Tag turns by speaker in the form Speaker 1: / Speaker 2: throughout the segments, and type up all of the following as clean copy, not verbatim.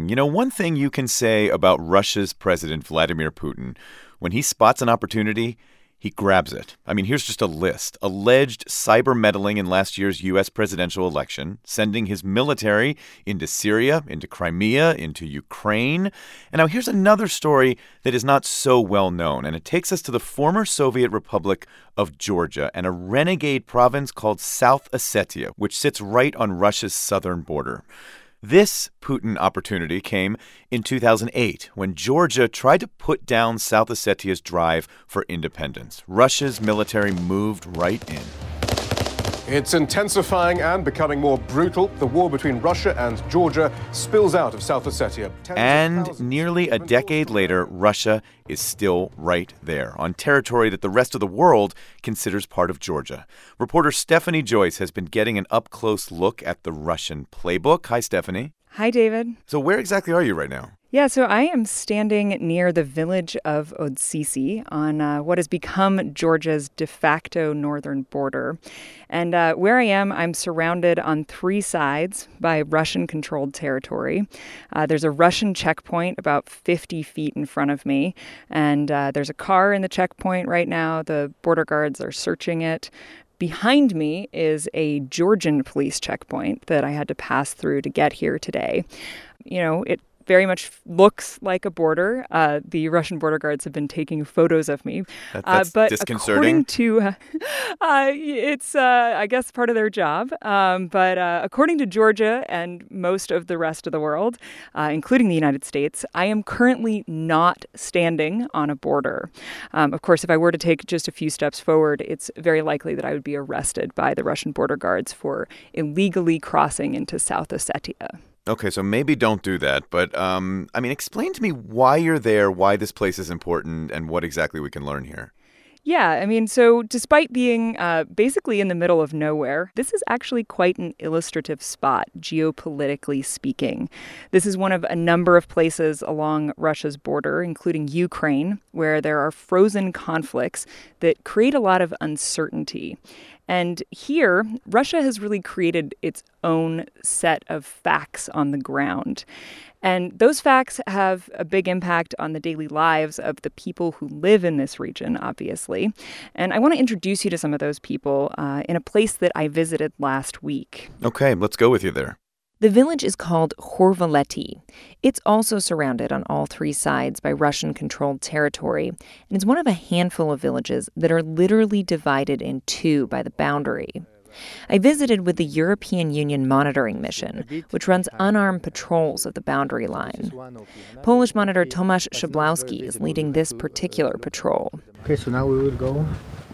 Speaker 1: interesting. You know, one thing you can say about Russia's President Vladimir Putin, when he spots an opportunity, he grabs it. I mean, here's just a list. Alleged cyber meddling in last year's U.S. presidential election, sending his military into Syria, into Crimea, into Ukraine. And now here's another story that is not so well known, and it takes us to the former Soviet Republic of Georgia and a renegade province called South Ossetia, which sits right on Russia's southern border. This Putin opportunity came in 2008 when Georgia tried to put down South Ossetia's drive for independence. Russia's military moved right in.
Speaker 2: It's intensifying and becoming more brutal. The war between Russia and Georgia spills out of South Ossetia.
Speaker 1: And nearly a decade later, Russia is still right there on territory that the rest of the world considers part of Georgia. Reporter Stephanie Joyce has been getting an up-close look at the Russian playbook. Hi, Stephanie.
Speaker 3: Hi, David.
Speaker 1: So where exactly are you right now?
Speaker 3: Yeah, so I am standing near the village of Odsisi on what has become Georgia's de facto northern border. And where I am, I'm surrounded on three sides by Russian-controlled territory. There's a Russian checkpoint about 50 feet in front of me, and there's a car in the checkpoint right now. The border guards are searching it. Behind me is a Georgian police checkpoint that I had to pass through to get here today. You know, it very much looks like a border. The Russian border guards have been taking photos of me.
Speaker 1: That's
Speaker 3: but
Speaker 1: disconcerting.
Speaker 3: According to, it's, I guess, part of their job. But according to Georgia and most of the rest of the world, including the United States, I am currently not standing on a border. Of course, if I were to take just a few steps forward, it's very likely that I would be arrested by the Russian border guards for illegally crossing into South Ossetia.
Speaker 1: Okay, so maybe don't do that. But, I mean, explain to me why you're there, why this place is important, and what exactly we can learn here.
Speaker 3: Yeah, I mean, so despite being basically in the middle of nowhere, this is actually quite an illustrative spot, geopolitically speaking. This is one of a number of places along Russia's border, including Ukraine, where there are frozen conflicts that create a lot of uncertainty. And here, Russia has really created its own set of facts on the ground. And those facts have a big impact on the daily lives of the people who live in this region, obviously. And I want to introduce you to some of those people in a place that I visited last week.
Speaker 1: Okay, let's go with you there.
Speaker 4: The village is called Khorvaleti. It's also surrounded on all three sides by Russian-controlled territory, and it's one of a handful of villages that are literally divided in two by the boundary. I visited with the European Union Monitoring Mission, which runs unarmed patrols of the boundary line. Polish monitor Tomasz Szablowski is leading this particular patrol.
Speaker 5: Okay, so now we will go.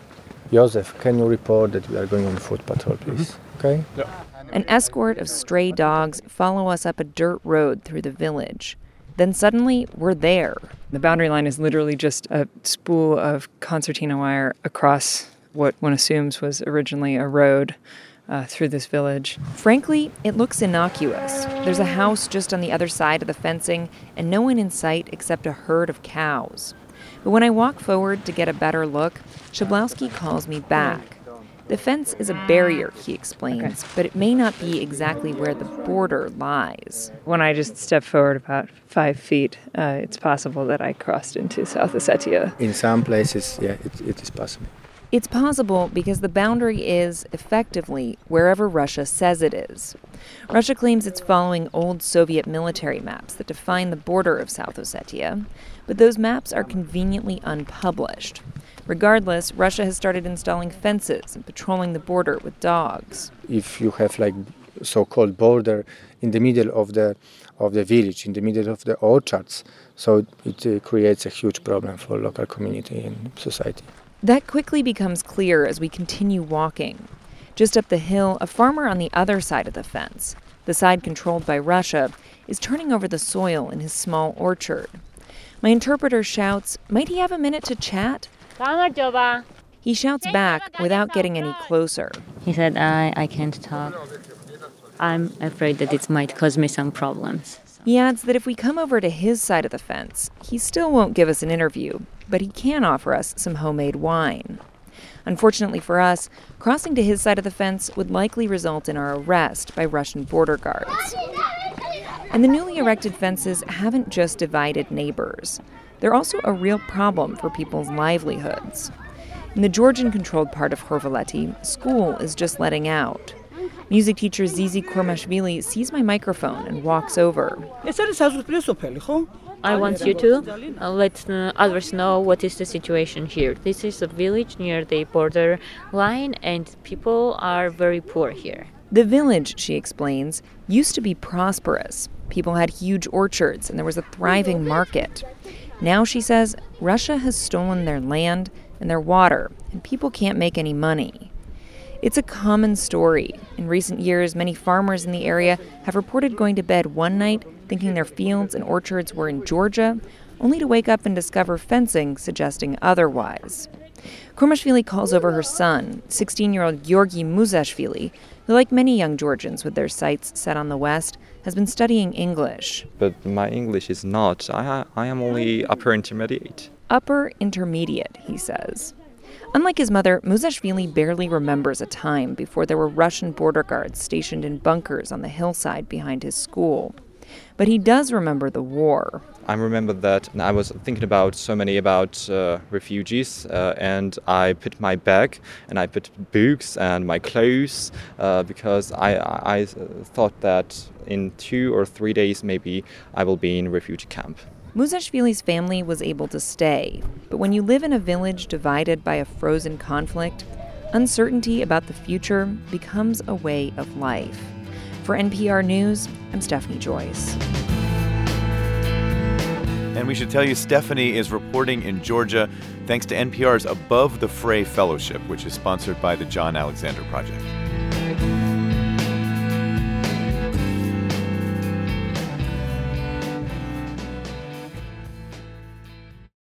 Speaker 5: Joseph, can you report that we are going on foot patrol, please? Okay?
Speaker 2: Yeah.
Speaker 4: An escort of stray dogs follow us up a dirt road through the village. Then suddenly, we're there.
Speaker 3: The boundary line is literally just a spool of concertina wire across what one assumes was originally a road through this village.
Speaker 4: Frankly, it looks innocuous. There's a house just on the other side of the fencing and no one in sight except a herd of cows. But when I walk forward to get a better look, Szablowski calls me back. The fence is a barrier, he explains, but it may not be exactly where the border lies.
Speaker 3: When I just step forward about 5 feet, it's possible that I crossed into South Ossetia.
Speaker 5: In some places, yeah, it is possible.
Speaker 4: It's possible because the boundary is, effectively, wherever Russia says it is. Russia claims it's following old Soviet military maps that define the border of South Ossetia, but those maps are conveniently unpublished. Regardless, Russia has started installing fences and patrolling the border with dogs.
Speaker 5: If you have like so-called border in the middle of the village, in the middle of the orchards, so it creates a huge problem for local community and society.
Speaker 4: That quickly becomes clear as we continue walking. Just up the hill, a farmer on the other side of the fence, the side controlled by Russia, is turning over the soil in his small orchard. My interpreter shouts, "Might he have a minute to chat?" He shouts back without getting any closer.
Speaker 6: He said, I can't talk. I'm afraid that it might cause me some problems.
Speaker 4: He adds that if we come over to his side of the fence, he still won't give us an interview, but he can offer us some homemade wine. Unfortunately for us, crossing to his side of the fence would likely result in our arrest by Russian border guards. And the newly erected fences haven't just divided neighbors. They're also a real problem for people's livelihoods. In the Georgian-controlled part of Horveleti, school is just letting out. Music teacher Zizi Kormashvili sees my microphone and walks over.
Speaker 6: I want you to let others know what is the situation here. This is a village near the border line, and people are very poor here.
Speaker 4: The village, she explains, used to be prosperous. People had huge orchards, and there was a thriving market. Now, she says, Russia has stolen their land and their water, and people can't make any money. It's a common story. In recent years, many farmers in the area have reported going to bed one night thinking their fields and orchards were in Georgia, only to wake up and discover fencing suggesting otherwise. Kormashvili calls over her son, 16-year-old Georgi Muzashvili, who, like many young Georgians with their sights set on the West, has been studying English.
Speaker 7: But my English is not. I am only upper intermediate.
Speaker 4: Upper intermediate, he says. Unlike his mother, Muzashvili barely remembers a time before there were Russian border guards stationed in bunkers on the hillside behind his school. But he does remember the war.
Speaker 7: I remember that I was thinking about refugees, and I put my bag and I put books and my clothes because I thought that in 2 or 3 days maybe I will be in a refugee camp.
Speaker 4: Muzashvili's family was able to stay, but when you live in a village divided by a frozen conflict, uncertainty about the future becomes a way of life. For NPR News, I'm Stephanie Joyce.
Speaker 1: And we should tell you, Stephanie is reporting in Georgia thanks to NPR's Above the Fray Fellowship, which is sponsored by the John Alexander Project.